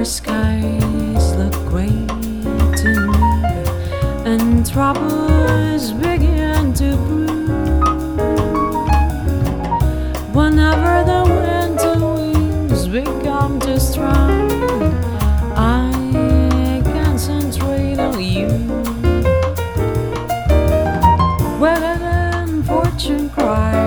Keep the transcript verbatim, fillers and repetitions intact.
Our skies look gray to me, and troubles begin to brew. Whenever the winter winds become too strong, I concentrate on you. Whether then fortune cries